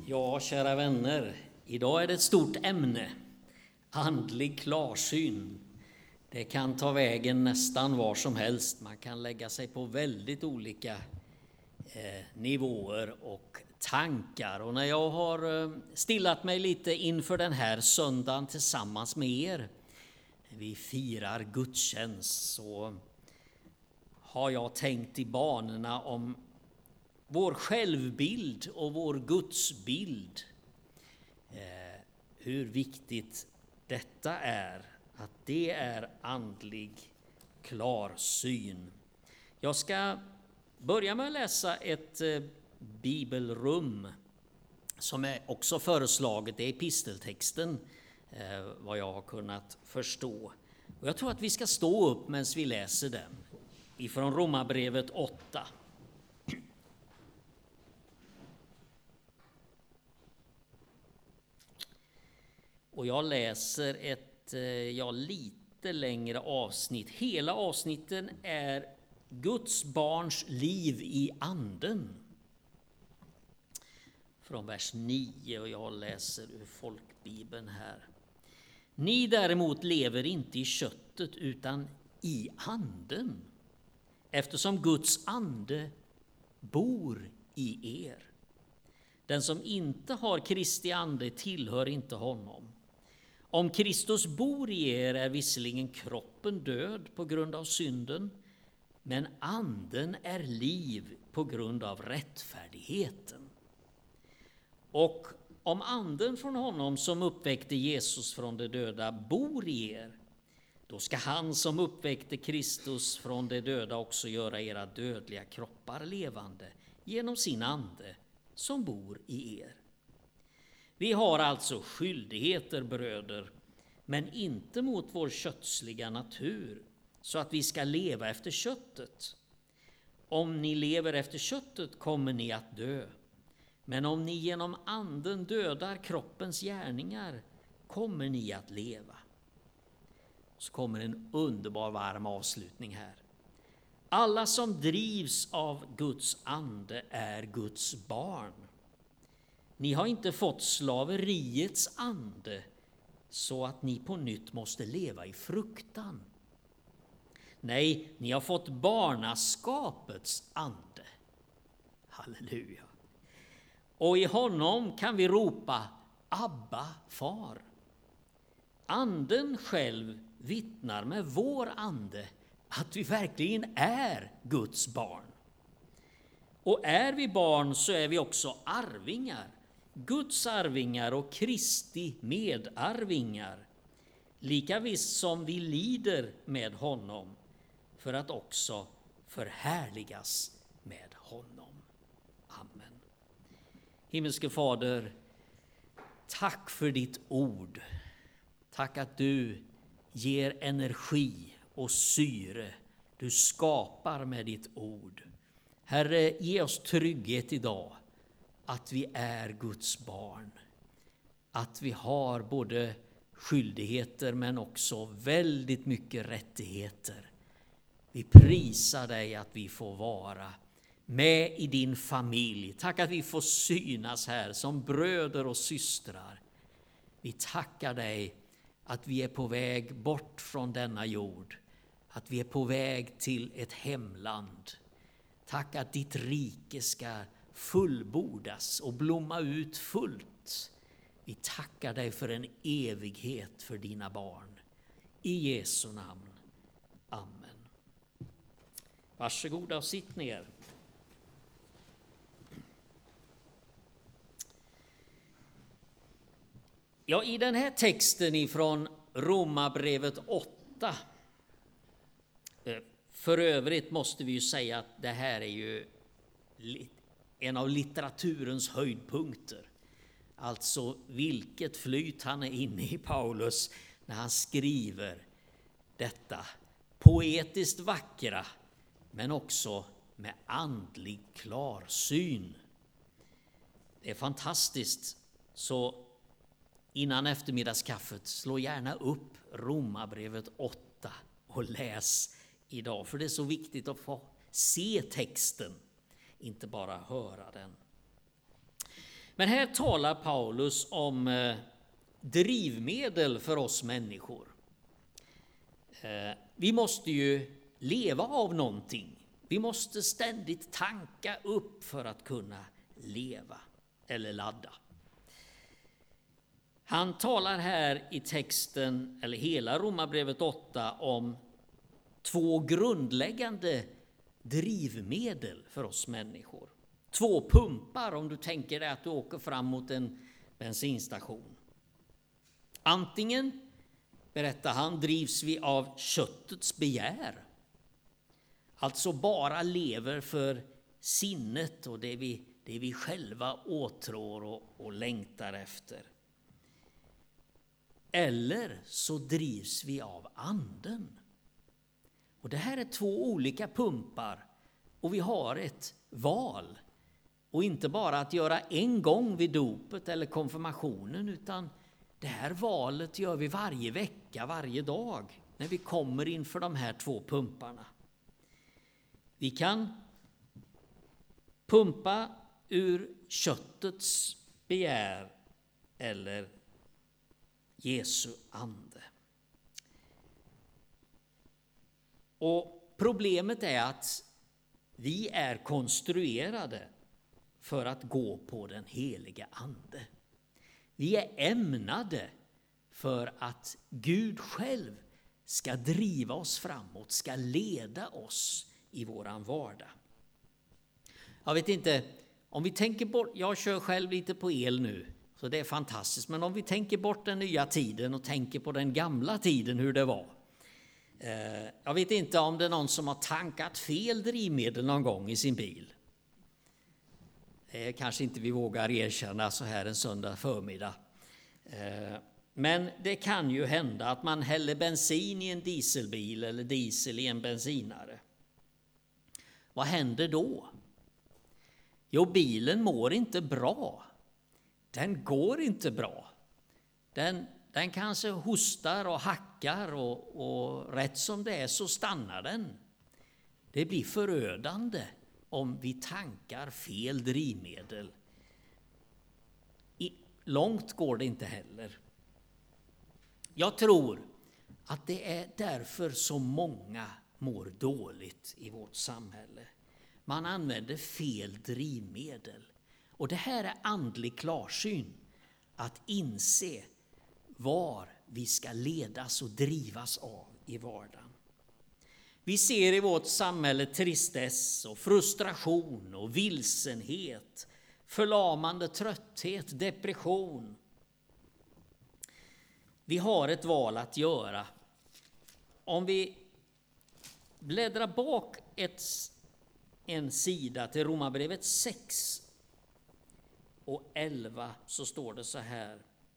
Ja, kära vänner, idag är det ett stort ämne. Andlig klarsyn. Det kan ta vägen nästan var som helst. Man kan lägga sig på väldigt olika nivåer och tankar. Och när jag har stillat mig lite inför den här söndagen tillsammans med er, vi firar gudstjänst, så har jag tänkt i banorna om vår självbild och vår gudsbild. Hur viktigt detta är, att det är andlig klarsyn. Jag ska börja med att läsa ett bibelrum som är också föreslaget. Det är episteltexten, vad jag har kunnat förstå. Och jag tror att vi ska stå upp medan vi läser den ifrån Romarbrevet 8. Och jag läser ett lite längre avsnitt. Hela avsnitten är Guds barns liv i anden. Från vers 9, och jag läser ur folkbibeln här. Ni däremot lever inte i köttet utan i anden, eftersom Guds ande bor i er. Den som inte har Kristi ande tillhör inte honom. Om Kristus bor i er är visserligen kroppen död på grund av synden, men anden är liv på grund av rättfärdigheten. Och om anden från honom som uppväckte Jesus från de döda bor i er, då ska han som uppväckte Kristus från de döda också göra era dödliga kroppar levande genom sin ande som bor i er. Vi har alltså skyldigheter, bröder, men inte mot vår kötsliga natur, så att vi ska leva efter köttet. Om ni lever efter köttet kommer ni att dö, men om ni genom anden dödar kroppens gärningar kommer ni att leva. Så kommer en underbar varm avslutning här. Alla som drivs av Guds ande är Guds barn. Ni har inte fått slaveriets ande så att ni på nytt måste leva i fruktan. Nej, ni har fått barnaskapets ande. Halleluja. Och i honom kan vi ropa Abba, far. Anden själv vittnar med vår ande att vi verkligen är Guds barn. Och är vi barn så är vi också arvingar. Guds arvingar och Kristi medarvingar, lika visst som vi lider med honom för att också förhärligas med honom. Amen. Himmelske Fader, tack för ditt ord. Tack att du ger energi och syre. Du skapar med ditt ord. Herre, ge oss trygghet idag. Att vi är Guds barn, att vi har både skyldigheter men också väldigt mycket rättigheter. Vi prisar dig att vi får vara med i din familj. Tack att vi får synas här som bröder och systrar. Vi tackar dig att vi är på väg bort från denna jord, att vi är på väg till ett hemland. Tack att ditt rike ska fullbordas och blomma ut fullt. Vi tackar dig för en evighet för dina barn. I Jesu namn. Amen. Varsågoda och sitt ner. Ja, i den här texten ifrån Romarbrevet 8. För övrigt måste vi ju säga att det här är ju en av litteraturens höjdpunkter. Alltså vilket flyt han är inne i, Paulus, när han skriver detta poetiskt vackra, men också med andlig klarsyn. Det är fantastiskt. Så innan eftermiddagskaffet, slå gärna upp Romarbrevet 8 och läs idag. För det är så viktigt att få se texten, inte bara höra den. Men här talar Paulus om drivmedel för oss människor. Vi måste ju leva av någonting. Vi måste ständigt tanka upp för att kunna leva eller ladda. Han talar här i texten, eller hela Romarbrevet 8, om 2 grundläggande drivmedel för oss människor. 2 pumpar om du tänker dig att du åker fram mot en bensinstation. Antingen, berättar han, drivs vi av köttets begär. Alltså bara lever för sinnet och det vi själva åtrår och längtar efter. Eller så drivs vi av anden. Och det här är 2 olika pumpar och vi har ett val. Och inte bara att göra en gång vid dopet eller konfirmationen, utan det här valet gör vi varje vecka, varje dag när vi kommer inför de här 2 pumparna. Vi kan pumpa ur köttets begär eller Jesu ande. Och problemet är att vi är konstruerade för att gå på den heliga ande. Vi är ämnade för att Gud själv ska driva oss framåt, ska leda oss i våran vardag. Jag vet inte, om vi tänker bort, jag kör själv lite på el nu, så det är fantastiskt. Men om vi tänker bort den nya tiden och tänker på den gamla tiden, hur det var. Jag vet inte om det är någon som har tankat fel drivmedel någon gång i sin bil. Kanske inte vi vågar erkänna så här en söndag förmiddag. Men det kan ju hända att man häller bensin i en dieselbil eller diesel i en bensinare. Vad händer då? Jo, bilen mår inte bra. Den går inte bra. Den kanske hostar och hackar och rätt som det är så stannar den. Det blir förödande om vi tankar fel drivmedel. Långt går det inte heller. Jag tror att det är därför så många mår dåligt i vårt samhälle. Man använder fel drivmedel. Och det här är andlig klarsyn. Att inse var vi ska ledas och drivas av i vardagen. Vi ser i vårt samhälle tristess och frustration och vilsenhet, förlamande trötthet, depression. Vi har ett val att göra. Om vi bläddrar bak en sida till Romarbrevet 6 och 11 så står det så här.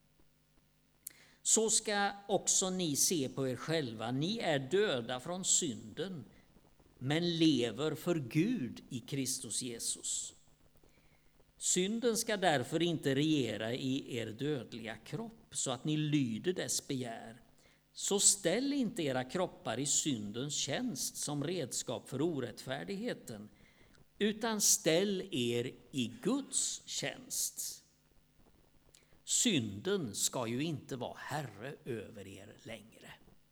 Så ska också ni se på er själva. Ni är döda från synden, men lever för Gud i Kristus Jesus. Synden ska därför inte regera i er dödliga kropp, så att ni lyder dess begär. Så ställ inte era kroppar i syndens tjänst som redskap för orättfärdigheten, utan ställ er i Guds tjänst. Synden ska ju inte vara herre över er längre.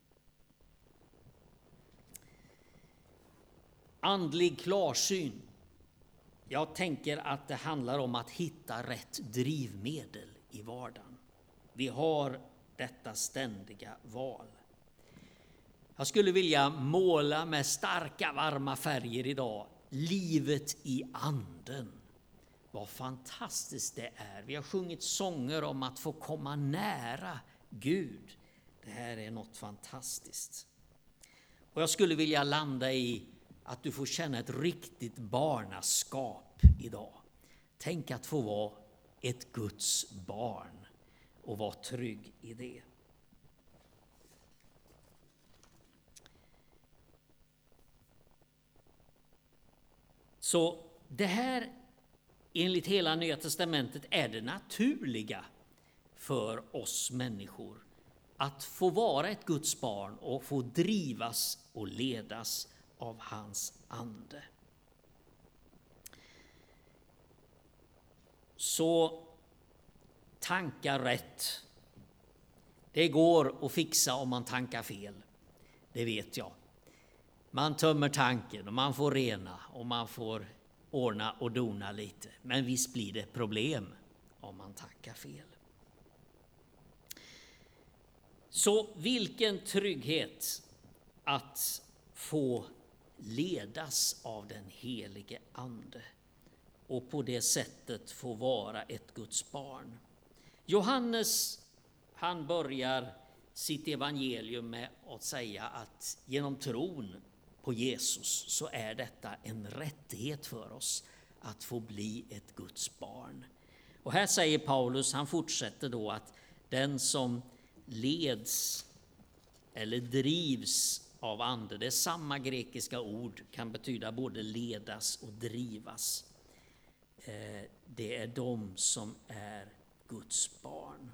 Andlig klarsyn. Jag tänker att det handlar om att hitta rätt drivmedel i vardagen. Vi har detta ständiga val. Jag skulle vilja måla med starka varma färger idag. Livet i anden. Vad fantastiskt det är. Vi har sjungit sånger om att få komma nära Gud. Det här är något fantastiskt. Och jag skulle vilja landa i att du får känna ett riktigt barnaskap idag. Tänk att få vara ett Guds barn och vara trygg i det. Så det här, enligt hela Nya testamentet, är det naturliga för oss människor att få vara ett Guds barn och få drivas och ledas av hans ande. Så tankar rätt. Det går att fixa om man tankar fel. Det vet jag. Man tömmer tanken och man får rena och man får ordna och dona lite. Men visst blir det problem om man tankar fel. Så vilken trygghet att få ledas av den helige Ande och på det sättet få vara ett Guds barn. Johannes, han börjar sitt evangelium med att säga att genom tron på Jesus så är detta en rättighet för oss att få bli ett Guds barn. Och här säger Paulus, han fortsätter då att den som leds eller drivs av ande, det är samma grekiska ord, kan betyda både ledas och drivas. Det är de som är Guds barn.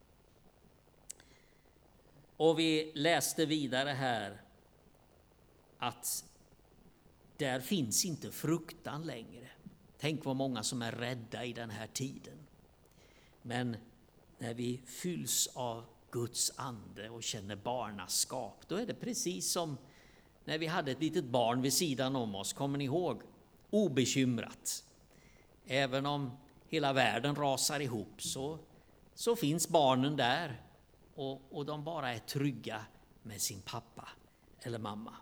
Och vi läste vidare här att där finns inte fruktan längre. Tänk vad många som är rädda i den här tiden. Men när vi fylls av Guds ande och känner barnaskap, då är det precis som när vi hade ett litet barn vid sidan om oss. Kommer ni ihåg? Obekymrat. Även om hela världen rasar ihop så finns barnen där och de bara är trygga med sin pappa eller mamma.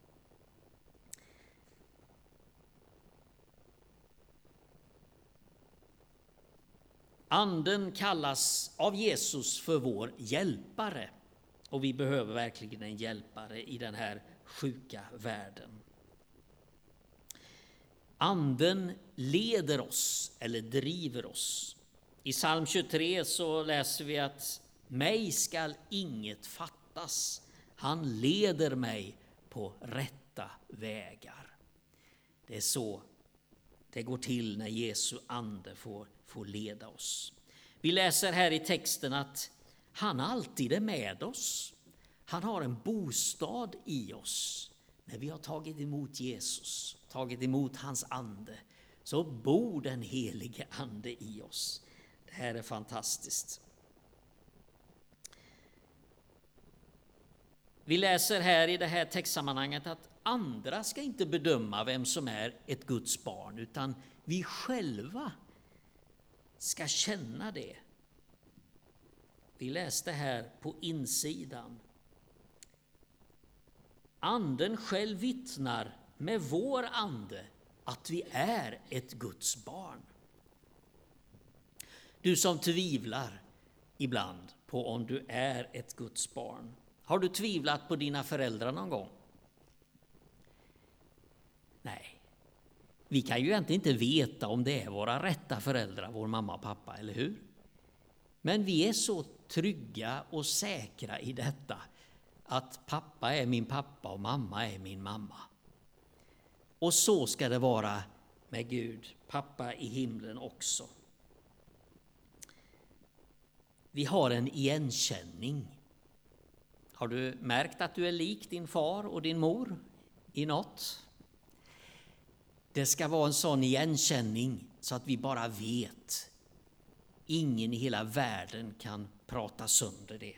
Anden kallas av Jesus för vår hjälpare och vi behöver verkligen en hjälpare i den här sjuka världen. Anden leder oss eller driver oss. I psalm 23 så läser vi att mig skall inget fattas. Han leder mig på rätta vägar. Det är så det går till när Jesu ande får leda oss. Vi läser här i texten att han alltid är med oss. Han har en bostad i oss. När vi har tagit emot Jesus, tagit emot hans ande, så bor den helige ande i oss. Det här är fantastiskt. Vi läser här i det här textsammanhanget att andra ska inte bedöma vem som är ett Guds barn, utan vi själva ska känna det. Vi läste här på insidan. Anden själv vittnar med vår ande att vi är ett Guds barn. Du som tvivlar ibland på om du är ett Guds barn. Har du tvivlat på dina föräldrar någon gång? Nej. Vi kan ju egentligen inte veta om det är våra rätta föräldrar, vår mamma och pappa, eller hur? Men vi är så trygga och säkra i detta, att pappa är min pappa och mamma är min mamma. Och så ska det vara med Gud, pappa i himlen också. Vi har en igenkänning. Har du märkt att du är lik din far och din mor i något? Det ska vara en sån igenkänning så att vi bara vet. Ingen i hela världen kan prata sönder det.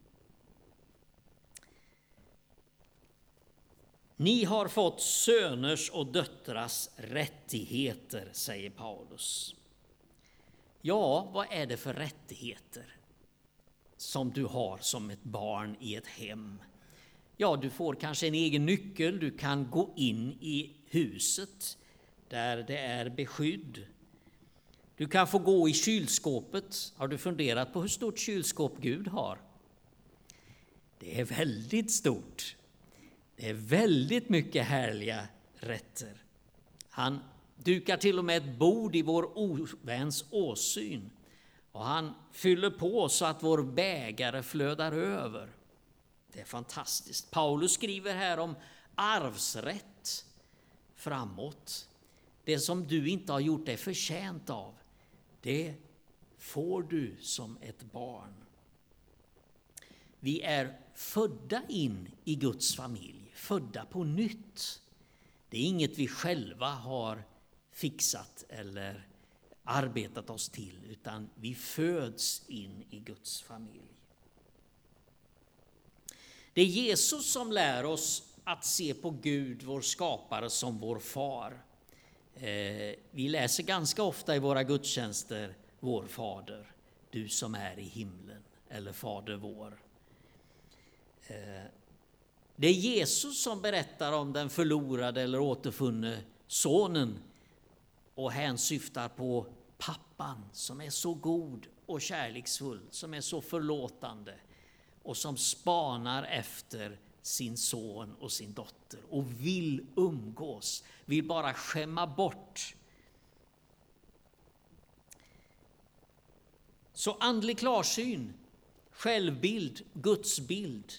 Ni har fått söners och döttrars rättigheter, säger Paulus. Ja, vad är det för rättigheter som du har som ett barn i ett hem? Ja, du får kanske en egen nyckel, du kan gå in i huset där det är beskydd. Du kan få gå i kylskåpet. Har du funderat på hur stort kylskåp Gud har? Det är väldigt stort. Det är väldigt mycket härliga rätter. Han dukar till och med ett bord i vår oväns åsyn. Och han fyller på så att vår bägare flödar över. Det är fantastiskt. Paulus skriver här om arvsrätt framåt. Det som du inte har gjort dig förtjänt av, det får du som ett barn. Vi är födda in i Guds familj, födda på nytt. Det är inget vi själva har fixat eller arbetat oss till, utan vi föds in i Guds familj. Det är Jesus som lär oss att se på Gud, vår skapare, som vår far. Vi läser ganska ofta i våra gudstjänster, vår fader, du som är i himlen, eller fader vår. Det är Jesus som berättar om den förlorade eller återfunne sonen och hänsyftar på pappan som är så god och kärleksfull, som är så förlåtande och som spanar efter sin son och sin dotter och vill umgås, vill bara skämma bort. Så andlig klarsyn, självbild, gudsbild,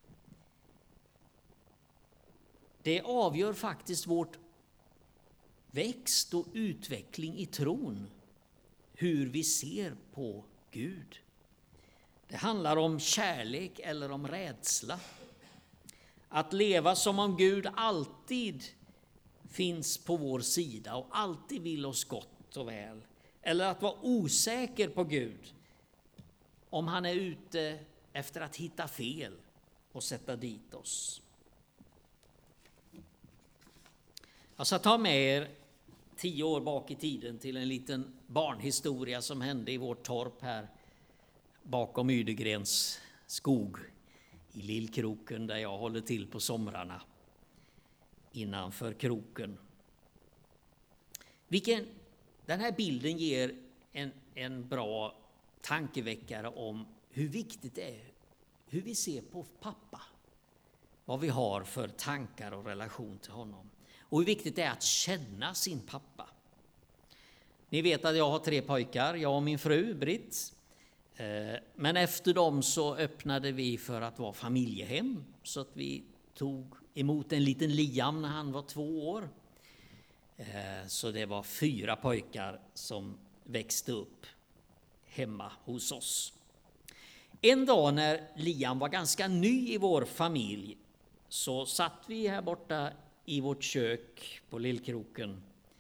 det avgör faktiskt vårt växt och utveckling i tron, hur vi ser på Gud. Det handlar om kärlek eller om rädsla. Att leva som om Gud alltid finns på vår sida och alltid vill oss gott och väl. Eller att vara osäker på Gud, om han är ute efter att hitta fel och sätta dit oss. Jag ska ta med er 10 år bak i tiden till en liten barnhistoria som hände i vårt torp här bakom Ydegrens skog i Lillkroken, där jag håller till på somrarna innanför kroken. Den här bilden ger en bra tankeväckare om hur viktigt det är hur vi ser på pappa, vad vi har för tankar och relation till honom, och hur viktigt det är att känna sin pappa. Ni vet att jag har 3 pojkar, jag och min fru Britt. Men efter dem så öppnade vi för att vara familjehem, så att vi tog emot en liten Liam när han var 2 år. Så det var 4 pojkar som växte upp hemma hos oss. En dag när Liam var ganska ny i vår familj så satt vi här borta i vårt kök på Lillkroken.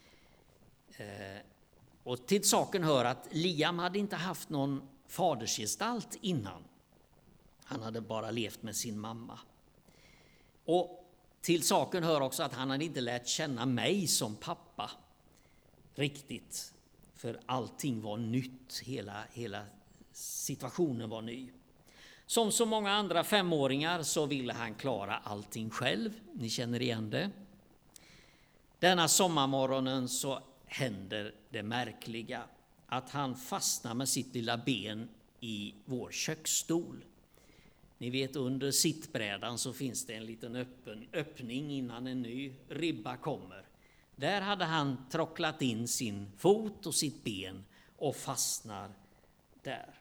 Och till saken hör att Liam hade inte haft någon fadersgestalt innan. Han hade bara levt med sin mamma. Och till saken hör också att han hade inte lärt känna mig som pappa riktigt. För allting var nytt, hela situationen var ny. Som så många andra 5-åringar så ville han klara allting själv. Ni känner igen det. Denna sommarmorgonen så händer det märkliga att han fastnar med sitt lilla ben i vår köksstol. Ni vet, under sittbrädan så finns det en liten öppning innan en ny ribba kommer. Där hade han trocklat in sin fot och sitt ben och fastnar där.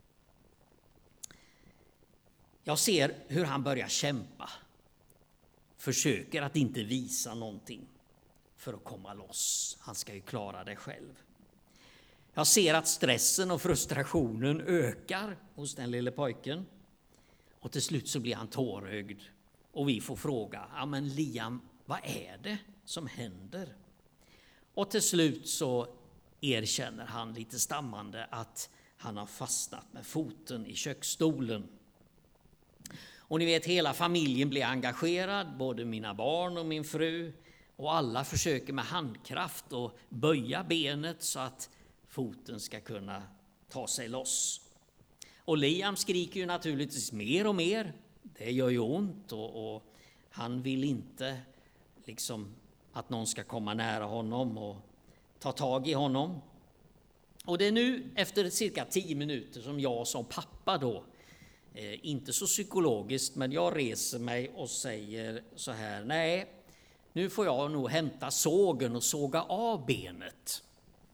Jag ser hur han börjar kämpa. Försöker att inte visa någonting för att komma loss. Han ska ju klara det själv. Jag ser att stressen och frustrationen ökar hos den lille pojken. Och till slut så blir han tårögd. Och vi får fråga, ja men Liam, vad är det som händer? Och till slut så erkänner han lite stammande att han har fastnat med foten i köksstolen. Och ni vet, hela familjen blir engagerad, både mina barn och min fru. Och alla försöker med handkraft att böja benet så att foten ska kunna ta sig loss. Och Liam skriker ju naturligtvis mer och mer. Det gör ju ont och han vill inte liksom att någon ska komma nära honom och ta tag i honom. Och det är nu efter cirka 10 minuter som jag som pappa då, inte så psykologiskt, men jag reser mig och säger så här: nej, nu får jag nog hämta sågen och såga av benet.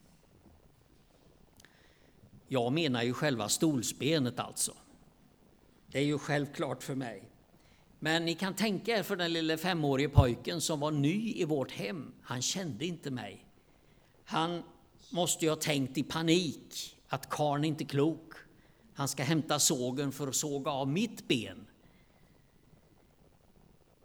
Jag menar ju själva stolsbenet alltså. Det är ju självklart för mig. Men ni kan tänka er för den lille 5-årige pojken som var ny i vårt hem. Han kände inte mig. Han måste ju ha tänkt i panik att karln inte är klok. Han ska hämta sågen för att såga av mitt ben.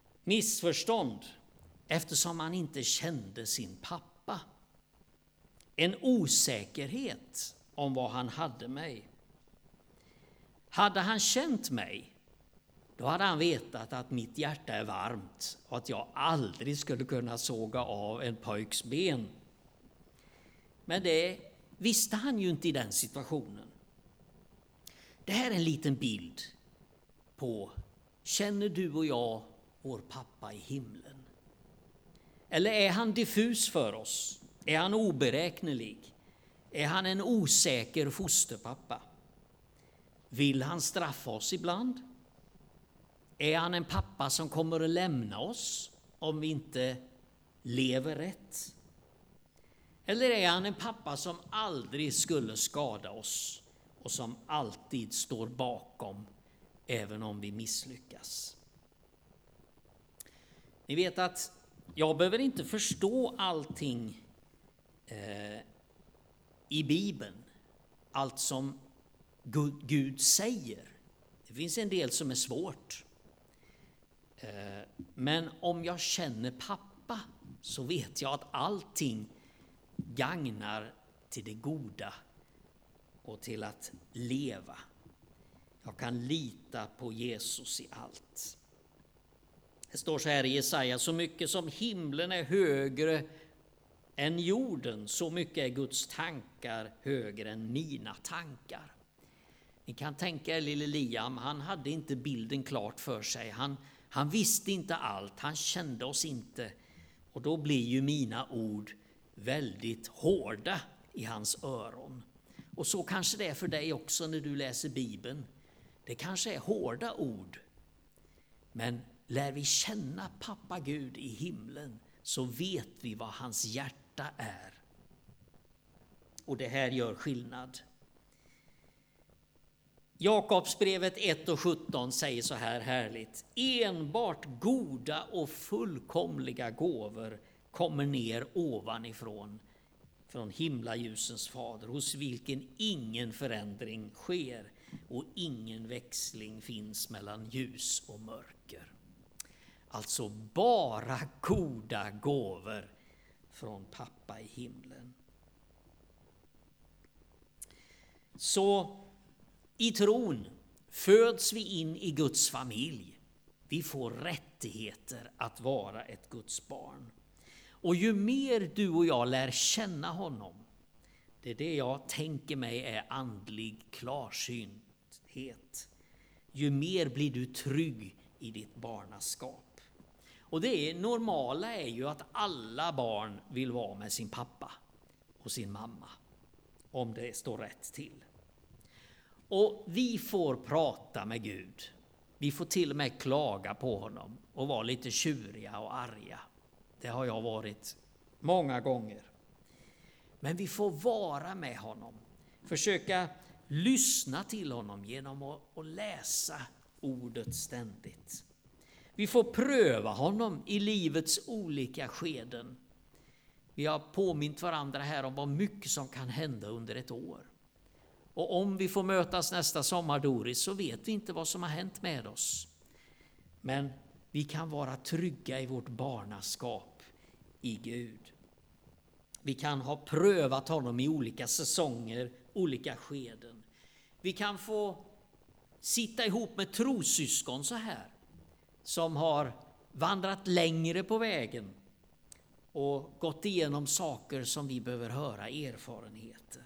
Missförstånd, eftersom han inte kände sin pappa. en osäkerhet om vad han hade mig. Hade han känt mig, då hade han vetat att mitt hjärta är varmt och att jag aldrig skulle kunna såga av en pojks ben. Men det visste han ju inte i den situationen. Det här är en liten bild på, känner du och jag vår pappa i himlen? Eller är han diffus för oss? Är han oberäknelig? Är han en osäker fosterpappa? Vill han straffa oss ibland? Är han en pappa som kommer att lämna oss om vi inte lever rätt? Eller är han en pappa som aldrig skulle skada oss och som alltid står bakom även om vi misslyckas? Ni vet att jag behöver inte förstå allting i Bibeln, allt som Gud säger. Det finns en del som är svårt. Men om jag känner pappa så vet jag att allting gagnar till det goda och till att leva. Jag kan lita på Jesus i allt. Det står så här i Jesaja: så mycket som himlen är högre än jorden, så mycket är Guds tankar högre än mina tankar. Ni kan tänka er lille Liam, han hade inte bilden klart för sig. Han visste inte allt, han kände oss inte. Och då blir ju mina ord väldigt hårda i hans öron. Och så kanske det är för dig också när du läser Bibeln. Det kanske är hårda ord. Men lär vi känna pappa Gud i himlen så vet vi vad hans hjärta är. Och det här gör skillnad. Jakobsbrevet 1:17 säger så här härligt: enbart goda och fullkomliga gåvor kommer ner ovanifrån, från himlaljusens fader, hos vilken ingen förändring sker och ingen växling finns mellan ljus och mörker. Alltså bara goda gåvor från pappa i himlen. Så i tron föds vi in i Guds familj. Vi får rättigheter att vara ett Guds barn. Och ju mer du och jag lär känna honom, det är det jag tänker mig är andlig klarsynthet. Ju mer blir du trygg i ditt barnaskap. Och det normala är ju att alla barn vill vara med sin pappa och sin mamma, om det står rätt till. Och vi får prata med Gud. Vi får till och med klaga på honom och vara lite tjuriga och arga. Det har jag varit många gånger. Men vi får vara med honom. Försöka lyssna till honom genom att läsa ordet ständigt. Vi får pröva honom i livets olika skeden. Vi har påmint varandra här om vad mycket som kan hända under ett år. Och om vi får mötas nästa sommar, Doris, så vet vi inte vad som har hänt med oss. Men vi kan vara trygga i vårt barnaskap i Gud. Vi kan ha prövat honom i olika säsonger, olika skeden. Vi kan få sitta ihop med trossyskon så här, som har vandrat längre på vägen och gått igenom saker som vi behöver höra, erfarenheter.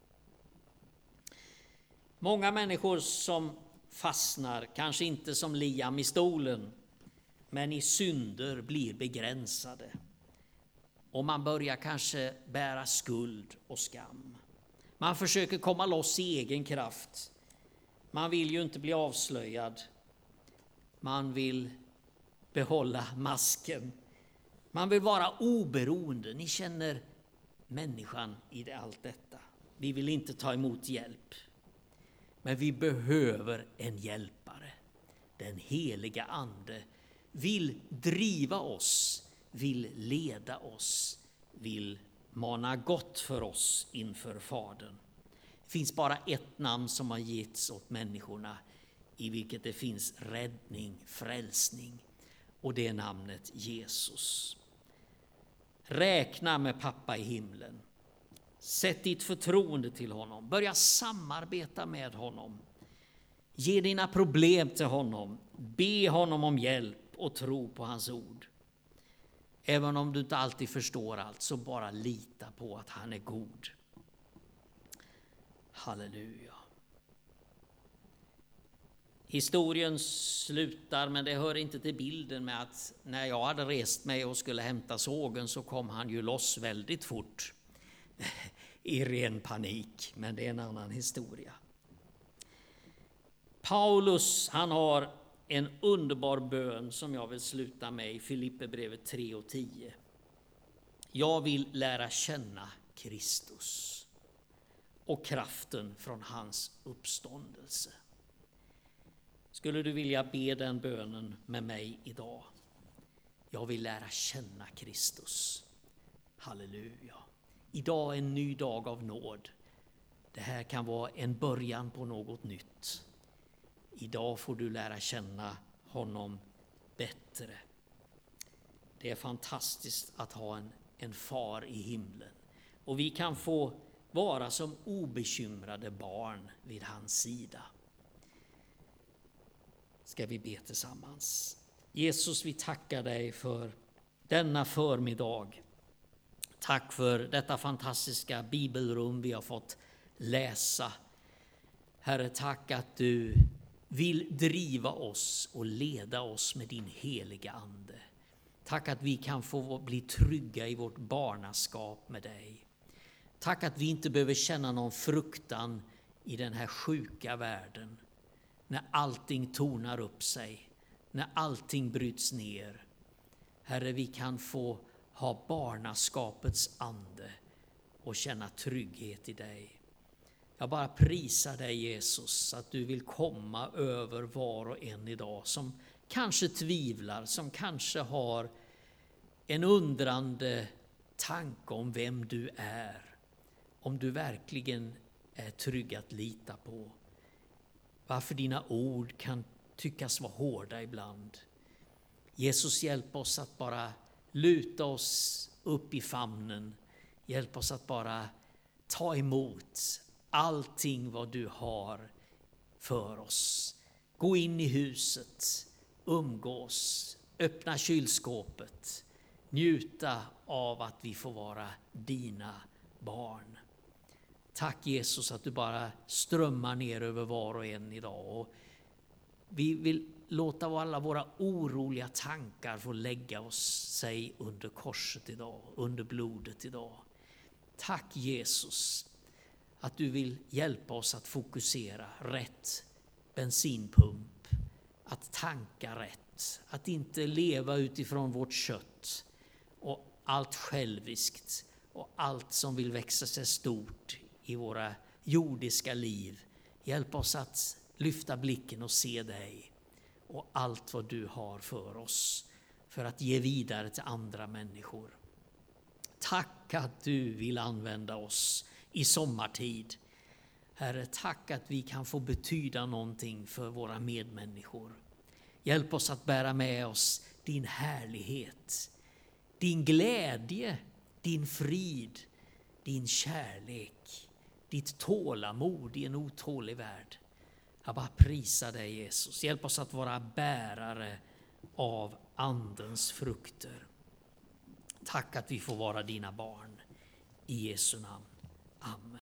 Många människor som fastnar, kanske inte som Liam i stolen, men i synder blir begränsade. Och man börjar kanske bära skuld och skam. Man försöker komma loss i egen kraft. Man vill ju inte bli avslöjad. Man vill behålla masken. Man vill vara oberoende. Ni känner människan i allt detta. Vi vill inte ta emot hjälp. Men vi behöver en hjälpare. Den heliga ande vill driva oss, vill leda oss, vill mana gott för oss inför Fadern. Det finns bara ett namn som har getts åt människorna i vilket det finns räddning, frälsning, och det är namnet Jesus. Räkna med pappa i himlen. Sätt ditt förtroende till honom. Börja samarbeta med honom. Ge dina problem till honom. Be honom om hjälp och tro på hans ord. Även om du inte alltid förstår allt, så bara lita på att han är god. Halleluja. Historien slutar, men det hör inte till bilden, med att när jag hade rest mig och skulle hämta sågen så kom han ju loss väldigt fort i ren panik, men det är en annan historia. Paulus, han har en underbar bön som jag vill sluta med i Filipperbrevet 3:10. Jag vill lära känna Kristus och kraften från hans uppståndelse. Skulle du vilja be den bönen med mig idag? Jag vill lära känna Kristus. Halleluja. Idag är en ny dag av nåd. Det här kan vara en början på något nytt. Idag får du lära känna honom bättre. Det är fantastiskt att ha en far i himlen. Och vi kan få vara som obekymrade barn vid hans sida. Ska vi be tillsammans. Jesus, vi tackar dig för denna förmiddag. Tack för detta fantastiska bibelrum vi har fått läsa. Herre, tack att du vill driva oss och leda oss med din heliga ande. Tack att vi kan få bli trygga i vårt barnaskap med dig. Tack att vi inte behöver känna någon fruktan i den här sjuka världen. När allting tornar upp sig, när allting bryts ner. Herre, vi kan få ha barnaskapets ande och känna trygghet i dig. Jag bara prisar dig, Jesus, att du vill komma över var och en idag som kanske tvivlar, som kanske har en undrande tanke om vem du är. Om du verkligen är trygg att lita på. Varför dina ord kan tyckas vara hårda ibland. Jesus, hjälp oss att bara luta oss upp i famnen. Hjälp oss att bara ta emot allting vad du har för oss. Gå in i huset, umgås, öppna kylskåpet, njuta av att vi får vara dina barn. Tack Jesus att du bara strömmar ner över var och en idag. Och vi vill låta alla våra oroliga tankar få lägga sig under korset idag, under blodet idag. Tack Jesus att du vill hjälpa oss att fokusera rätt bensinpump, att tanka rätt, att inte leva utifrån vårt kött och allt själviskt och allt som vill växa sig stort i våra jordiska liv. Hjälp oss att lyfta blicken och se dig och allt vad du har för oss för att ge vidare till andra människor. Tack att du vill använda oss i sommartid. Herre, tack att vi kan få betyda någonting för våra medmänniskor. Hjälp oss att bära med oss din härlighet, din glädje, din frid, din kärlek, ditt tålamod i en otålig värld. Jag bara prisar dig Jesus. Hjälp oss att vara bärare av andens frukter. Tack att vi får vara dina barn. I Jesu namn. Amen.